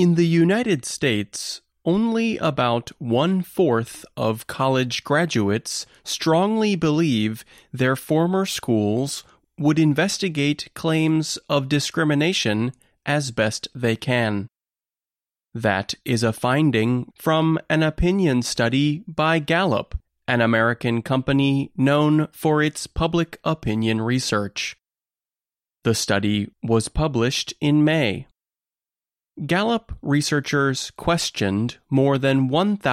In the United States, only about 1/4 of college graduates strongly believe their former schools would investigate claims of discrimination as best they can. That is a finding from an opinion study by Gallup, an American company known for its public opinion research. The study was published in May. Gallup researchers questioned more than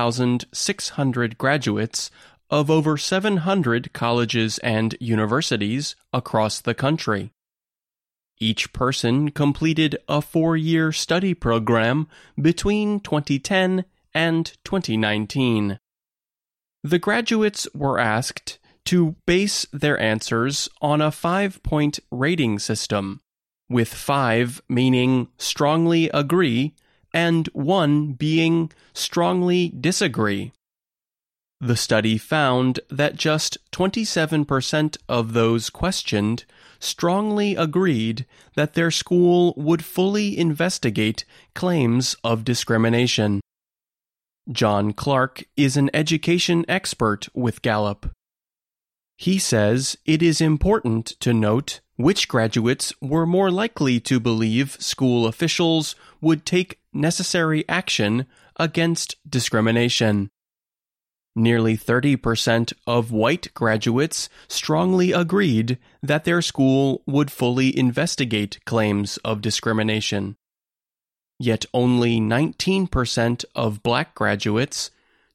1,600 graduates of over 700 colleges and universities across the country. Each person completed a 4-year study program between 2010 and 2019. The graduates were asked to base their answers on a 5-point rating system, with 5 meaning strongly agree and 1 being strongly disagree. The study found that just 27% of those questioned strongly agreed that their school would fully investigate claims of discrimination. John Clark is an education expert with Gallup. He says it is important to note which graduates were more likely to believe school officials would take necessary action against discrimination. Nearly 30% of white graduates strongly agreed that their school would fully investigate claims of discrimination. Yet only 19% of black graduates,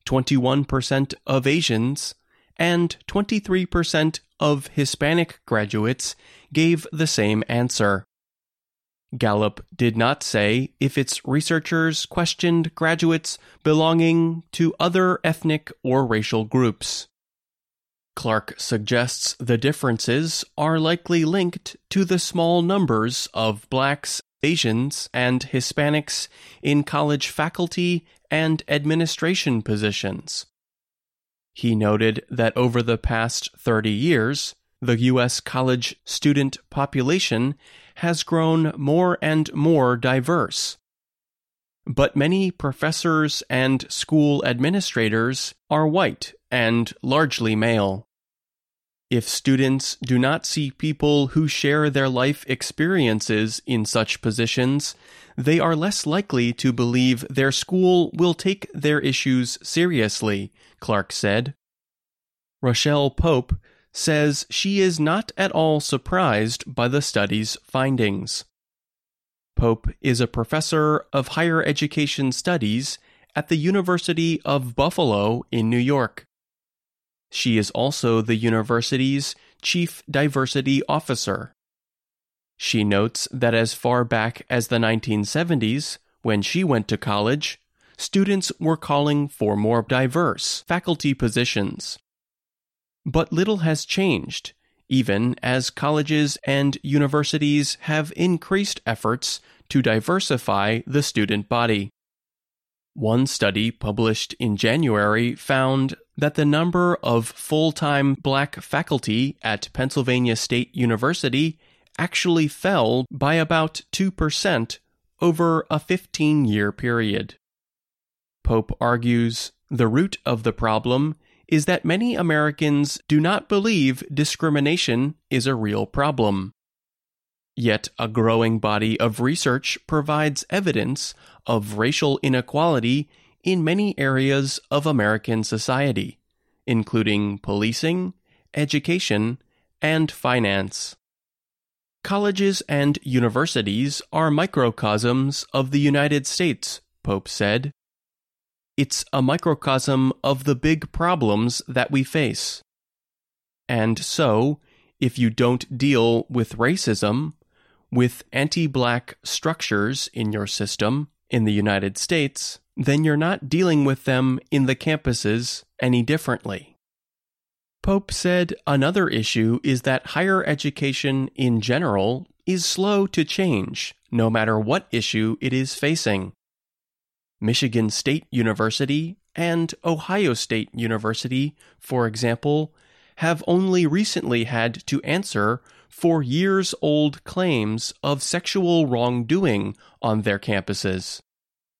21% of Asians, and 23% of Hispanic graduates gave the same answer. Gallup did not say if its researchers questioned graduates belonging to other ethnic or racial groups. Clark suggests the differences are likely linked to the small numbers of blacks, Asians, and Hispanics in college faculty and administration positions. He noted that over the past 30 years, the U.S. college student population has grown more and more diverse. But many professors and school administrators are white and largely male. If students do not see people who share their life experiences in such positions, they are less likely to believe their school will take their issues seriously, Clark said. Rochelle Pope says she is not at all surprised by the study's findings. Pope is a professor of higher education studies at the University of Buffalo in New York. She is also the university's chief diversity officer. She notes that as far back as the 1970s, when she went to college, students were calling for more diverse faculty positions. But little has changed, even as colleges and universities have increased efforts to diversify the student body. One study published in January found that the number of full-time black faculty at Pennsylvania State University actually fell by about 2% over a 15-year period. Pope argues the root of the problem is that many Americans do not believe discrimination is a real problem. Yet a growing body of research provides evidence of racial inequality in many areas of American society, including policing, education, and finance. Colleges and universities are microcosms of the United States, Pope said. It's a microcosm of the big problems that we face. And so, if you don't deal with racism, with anti-black structures in your system in the United States, then you're not dealing with them in the campuses any differently. Pope said another issue is that higher education in general is slow to change, no matter what issue it is facing. Michigan State University and Ohio State University, for example, have only recently had to answer for years-old claims of sexual wrongdoing on their campuses.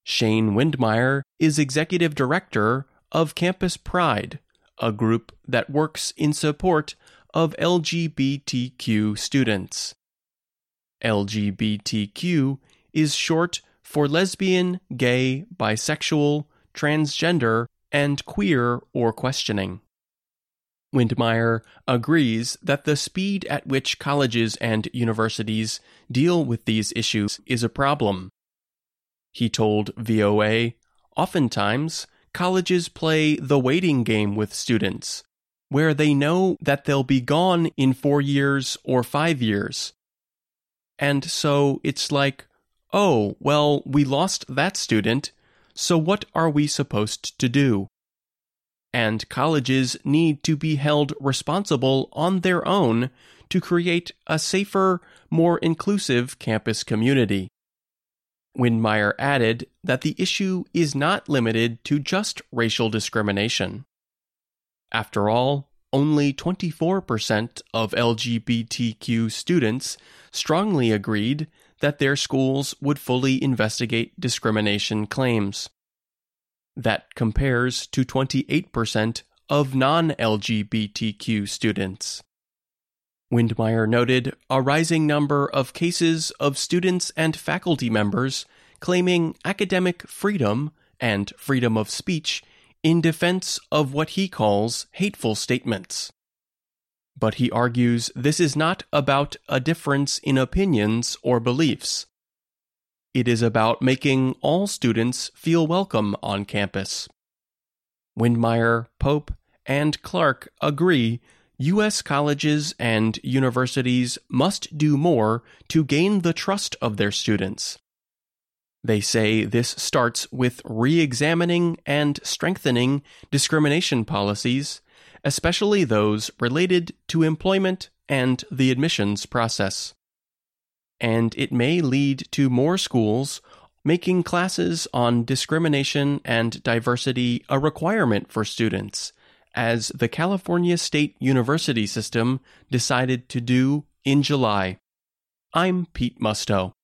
Shane Windmeyer is executive director of Campus Pride, a group that works in support of LGBTQ students. LGBTQ is short for lesbian, gay, bisexual, transgender, and queer or questioning. Windmeyer agrees that the speed at which colleges and universities deal with these issues is a problem. He told VOA, oftentimes, colleges play the waiting game with students, where they know that they'll be gone in 4 years or 5 years. And so it's like, oh, well, we lost that student, so what are we supposed to do? And colleges need to be held responsible on their own to create a safer, more inclusive campus community. Windmeyer added that the issue is not limited to just racial discrimination. After all, only 24% of LGBTQ students strongly agreed that their schools would fully investigate discrimination claims. That compares to 28% of non-LGBTQ students. Windmeyer noted a rising number of cases of students and faculty members claiming academic freedom and freedom of speech in defense of what he calls hateful statements. But he argues this is not about a difference in opinions or beliefs. It is about making all students feel welcome on campus. Windmeyer, Pope, and Clark agree U.S. colleges and universities must do more to gain the trust of their students. They say this starts with re-examining and strengthening discrimination policies, especially those related to employment and the admissions process. And it may lead to more schools making classes on discrimination and diversity a requirement for students, as the California State University system decided to do in July. I'm Pete Musto.